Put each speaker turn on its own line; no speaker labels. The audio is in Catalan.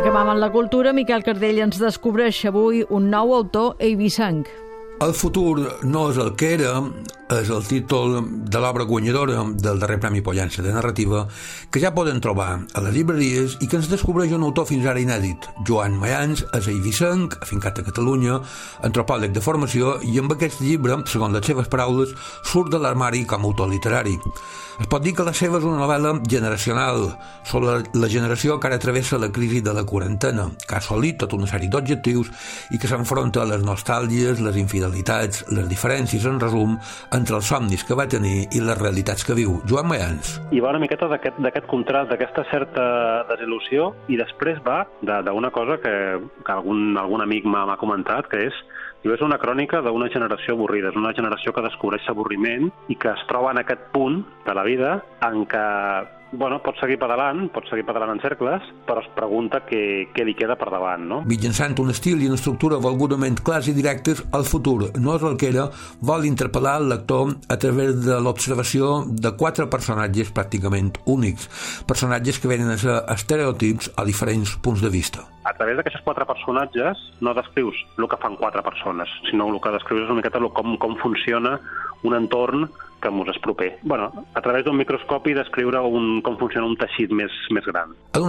acabam amb la cultura. Miquel Cardell ens descobreix avui un nou autor eivissenc.
El futur no és el que era, és el títol de l'obra guanyadora del darrer Premi Pollença de narrativa, que ja poden trobar a les llibreries i que ens descobreix un autor fins ara inèdit. Joan Mayans és eivissenc, afincat a Catalunya, antropòleg de formació, i amb aquest llibre, segons les seves paraules, surt de l'armari com a autor literari. Es pot dir que la seva és una novel·la generacional sobre la generació que ara travessa la crisi de la quarantena, que ha assolit tota una sèrie d'objectius i que s'enfronta a les nostàlgies, les infidelitats, les diferències, en resum, entre els somnis que va tenir i les realitats que viu. Joan Mayans.
I va una miqueta d'aquest contrast, d'aquesta certa desil·lusió, i després va d'una cosa que algun amic m'ha comentat, que és una crònica d'una generació avorrida, és una generació que descobreix l'avorriment i que es troba en aquest punt de la vida en què pot seguir pedalant en cercles, però es pregunta què li queda per davant, no?
Mitjançant un estil i una estructura volgudament clars i directes, el futur no és el que era, vol interpel·lar el lector a través de l'observació de 4 personatges pràcticament únics, personatges que venen a ser estereotips a diferents punts de vista.
A través d'aquests 4 personatges no descrius el que fan 4 persones, sinó el que descrius és una miqueta com funciona un entorn que mos és proper. A través d'un microscopi descriure com funciona un teixit més gran.